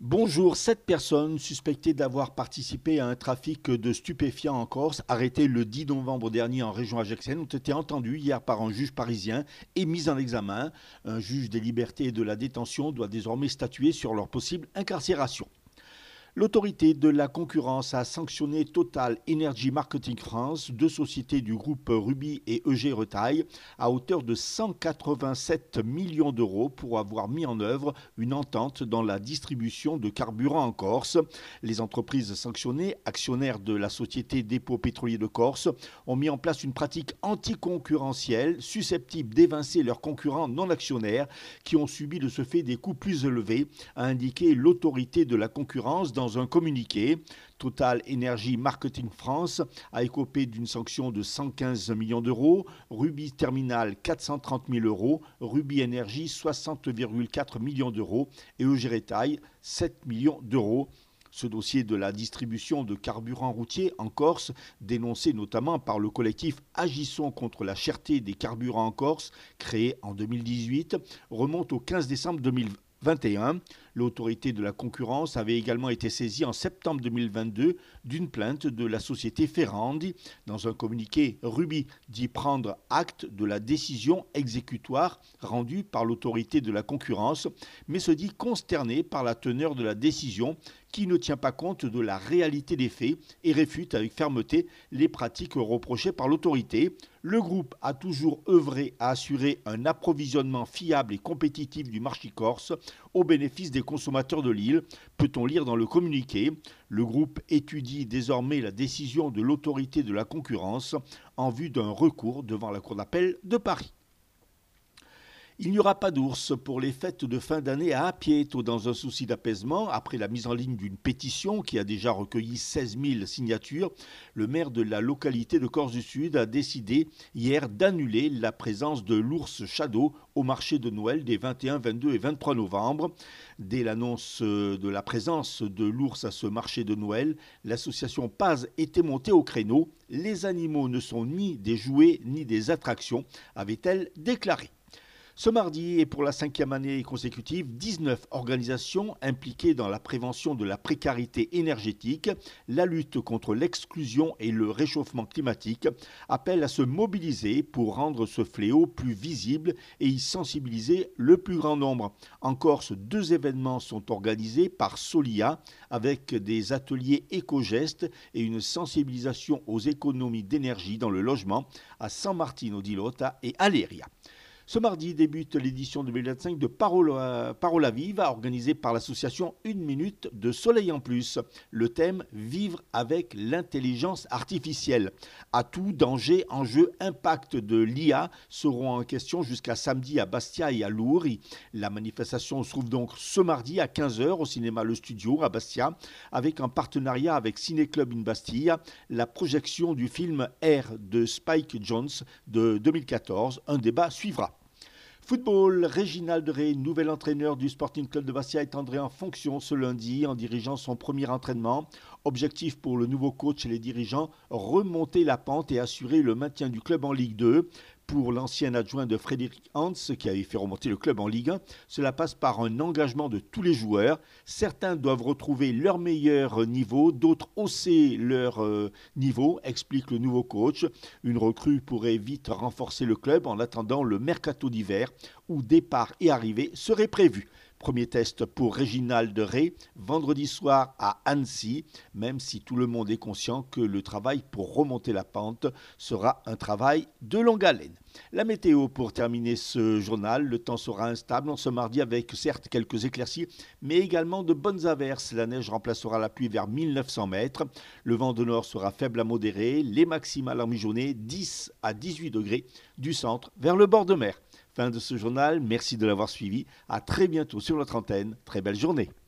Bonjour, 7 personnes suspectées d'avoir participé à un trafic de stupéfiants en Corse, arrêtées le 10 novembre dernier en région ajaxienne, ont été entendues hier par un juge parisien et mises en examen. Un juge des libertés et de la détention doit désormais statuer sur leur possible incarcération. L'autorité de la concurrence a sanctionné Total Energy Marketing France, deux sociétés du groupe Ruby et EG Retail, à hauteur de 187 millions d'euros pour avoir mis en œuvre une entente dans la distribution de carburant en Corse. Les entreprises sanctionnées, actionnaires de la société Dépôt Pétrolier de Corse, ont mis en place une pratique anticoncurrentielle susceptible d'évincer leurs concurrents non actionnaires qui ont subi de ce fait des coûts plus élevés, a indiqué l'autorité de la concurrence dans un communiqué. Total Energy Marketing France a écopé d'une sanction de 115 millions d'euros, Ruby Terminal 430 000 euros, Ruby Energy 60,4 millions d'euros et EG Retail 7 millions d'euros. Ce dossier de la distribution de carburant routier en Corse, dénoncé notamment par le collectif Agissons contre la cherté des carburants en Corse, créé en 2018, remonte au 15 décembre 2021. L'autorité de la concurrence avait également été saisie en septembre 2022 d'une plainte de la société Ferrandi. Dans un communiqué, Ruby dit prendre acte de la décision exécutoire rendue par l'autorité de la concurrence, mais se dit consterné par la teneur de la décision qui ne tient pas compte de la réalité des faits et réfute avec fermeté les pratiques reprochées par l'autorité. Le groupe a toujours œuvré à assurer un approvisionnement fiable et compétitif du marché corse au bénéfice des consommateurs de l'île, peut-on lire dans le communiqué. Le groupe étudie désormais la décision de l'autorité de la concurrence en vue d'un recours devant la Cour d'appel de Paris. Il n'y aura pas d'ours pour les fêtes de fin d'année à Apieto dans un souci d'apaisement. Après la mise en ligne d'une pétition qui a déjà recueilli 16 000 signatures, le maire de la localité de Corse du Sud a décidé hier d'annuler la présence de l'ours Shadow au marché de Noël des 21, 22 et 23 novembre. Dès l'annonce de la présence de l'ours à ce marché de Noël, l'association Paz était montée au créneau. Les animaux ne sont ni des jouets ni des attractions, avait-elle déclaré. Ce mardi et pour la 5e année consécutive, 19 organisations impliquées dans la prévention de la précarité énergétique, la lutte contre l'exclusion et le réchauffement climatique appellent à se mobiliser pour rendre ce fléau plus visible et y sensibiliser le plus grand nombre. En Corse, 2 événements sont organisés par Solia avec des ateliers éco-gestes et une sensibilisation aux économies d'énergie dans le logement à San Martino di Lota et à Leria. Ce mardi débute l'édition 2025 de Parola Viva, organisée par l'association Une Minute de Soleil en Plus. Le thème « Vivre avec l'intelligence artificielle ». Atouts, dangers, enjeux, impact de l'IA seront en question jusqu'à samedi à Bastia et à Lourdes. La manifestation se trouve donc ce mardi à 15h au cinéma Le Studio à Bastia, avec un partenariat avec Ciné Club in Bastille, la projection du film Air de Spike Jonze de 2014. Un débat suivra. Football, Réginald Rey, nouvel entraîneur du Sporting Club de Bastia, est entré en fonction ce lundi en dirigeant son premier entraînement. Objectif pour le nouveau coach et les dirigeants, remonter la pente et assurer le maintien du club en Ligue 2. Pour l'ancien adjoint de Frédéric Hans, qui avait fait remonter le club en Ligue 1, cela passe par un engagement de tous les joueurs. Certains doivent retrouver leur meilleur niveau, d'autres hausser leur niveau, explique le nouveau coach. Une recrue pourrait vite renforcer le club en attendant le mercato d'hiver, où départ et arrivée seraient prévus. Premier test pour Réginald Rey, vendredi soir à Annecy, même si tout le monde est conscient que le travail pour remonter la pente sera un travail de longue haleine. La météo pour terminer ce journal, le temps sera instable en ce mardi avec certes quelques éclaircies, mais également de bonnes averses. La neige remplacera la pluie vers 1900 mètres. Le vent de nord sera faible à modéré, les maximales en mi-journée 10 à 18 degrés du centre vers le bord de mer. Fin de ce journal, merci de l'avoir suivi. À très bientôt sur notre antenne. Très belle journée.